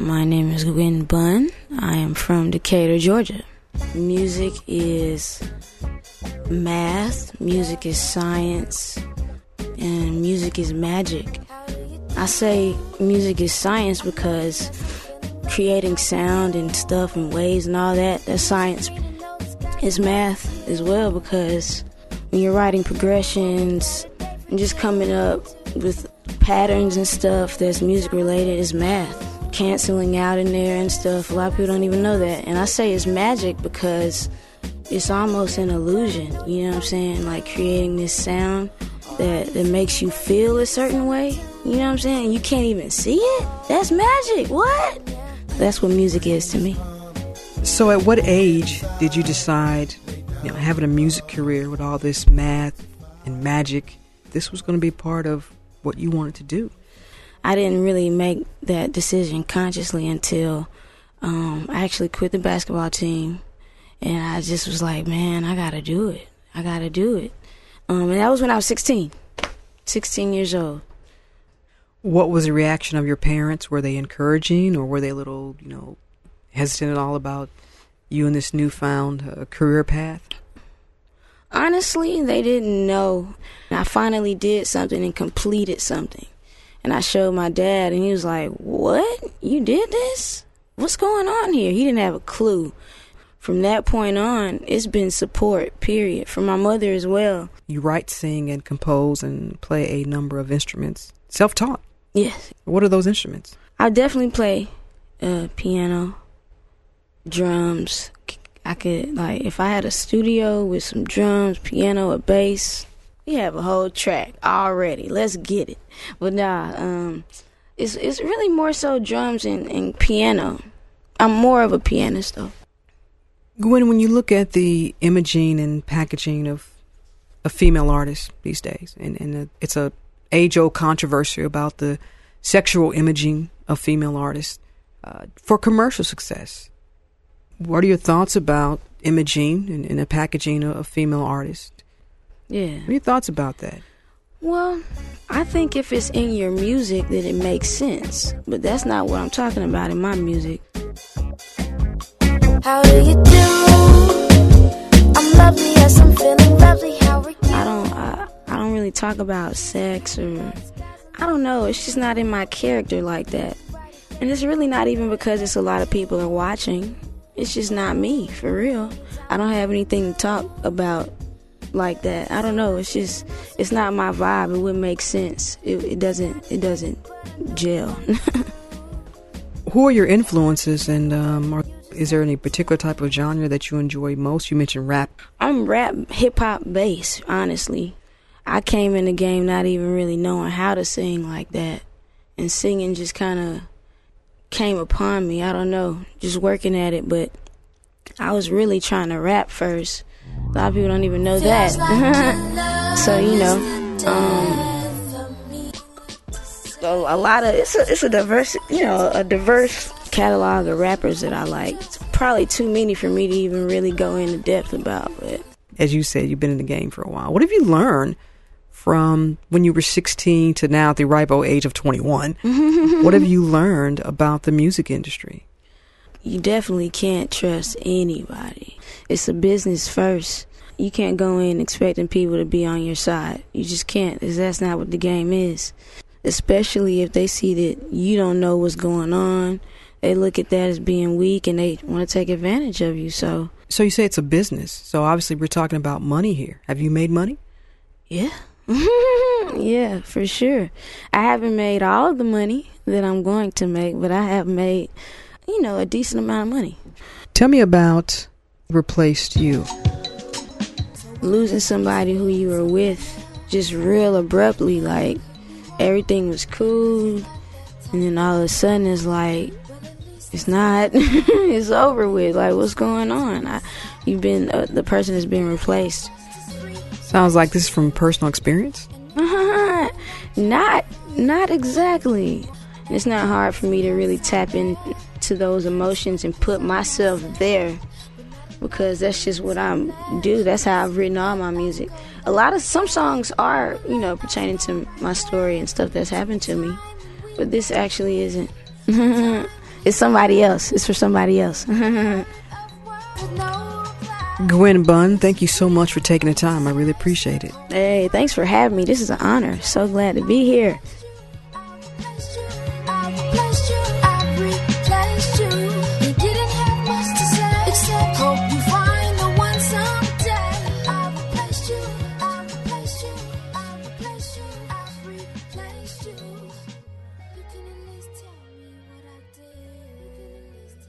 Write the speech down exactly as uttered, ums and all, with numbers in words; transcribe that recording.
My name is Gwen Bunn. I am from Decatur, Georgia. Music is math, music is science, and music is magic. I say music is science because creating sound and stuff and waves and all that, that's science. It's math as well because when you're writing progressions and just coming up with patterns and stuff that's music related, is math. Canceling out in there and stuff, a lot of people don't even know that. And I say it's magic because it's almost an illusion, you know what I'm saying? Like creating this sound that, that makes you feel a certain way, you know what I'm saying? You can't even see it? That's magic, what? That's what music is to me. So at what age did you decide, you know, having a music career with all this math and magic, this was going to be part of what you wanted to do? I didn't really make that decision consciously until um, I actually quit the basketball team. And I just was like, man, I got to do it. I got to do it. Um, and that was when I was sixteen, sixteen years old. What was the reaction of your parents? Were they encouraging, or were they a little, you know, hesitant at all about you and this newfound uh, career path? Honestly, they didn't know. I finally did something and completed something. And I showed my dad, and he was like, what? You did this? What's going on here? He didn't have a clue. From that point on, it's been support, period, from my mother as well. You write, sing, and compose and play a number of instruments. Self-taught? Yes. What are those instruments? I definitely play uh, piano, drums. I could, like, if I had a studio with some drums, piano, a bass, we have a whole track already. Let's get it. But nah, um, it's it's really more so drums and, and piano. I'm more of a pianist, though. Gwen, when you look at the imaging and packaging of a female artist these days, and, and it's a age-old controversy about the sexual imaging of female artists uh, for commercial success. What are your thoughts about imaging and, and the packaging of, of female artists? Yeah. What are your thoughts about that? Well, I think if it's in your music, then it makes sense. But that's not what I'm talking about in my music. How do you do? I'm lovely, yes, I'm feeling lovely. How are you? I don't, I, I don't really talk about sex or, I don't know. It's just not in my character like that. And it's really not even because it's a lot of people are watching. It's just not me, for real. I don't have anything to talk about like that. I don't know. It's just, it's not my vibe. It wouldn't make sense. It, it doesn't, it doesn't gel. Who are your influences, and um, are, is there any particular type of genre that you enjoy most? You mentioned rap. I'm rap, hip hop, bass, honestly. I came in the game not even really knowing how to sing like that. And singing just kind of came upon me. I don't know. Just working at it. But I was really trying to rap first. A lot of people don't even know that. So, you know, um, so a lot of, it's a, it's a diverse, you know, a diverse catalog of rappers that I like. It's probably too many for me to even really go into depth about. But as you said, you've been in the game for a while. What have you learned from when you were sixteen to now at the ripe old age of twenty-one? What have you learned about the music industry? You definitely can't trust anybody. It's a business first. You can't go in expecting people to be on your side. You just can't, because that's not what the game is. Especially if they see that you don't know what's going on. They look at that as being weak, and they want to take advantage of you. So, so you say it's a business. So obviously we're talking about money here. Have you made money? Yeah. Yeah, for sure. I haven't made all of the money that I'm going to make, but I have made, you know, a decent amount of money. Tell me about Replaced You. Losing somebody who you were with just real abruptly, like everything was cool, and then all of a sudden it's like it's not. It's over with. Like, what's going on? I, you've been uh, the person has been replaced. Sounds like this is from personal experience. not, not exactly. It's not hard for me to really tap into those emotions and put myself there, because that's just what I do. That's how I've written all my music. A lot of, some songs are, you know, pertaining to my story and stuff that's happened to me, but this actually isn't. it's somebody else. It's for somebody else. Gwen Bunn, thank you so much for taking the time. I really appreciate it. Hey, thanks for having me. This is an honor. So glad to be here.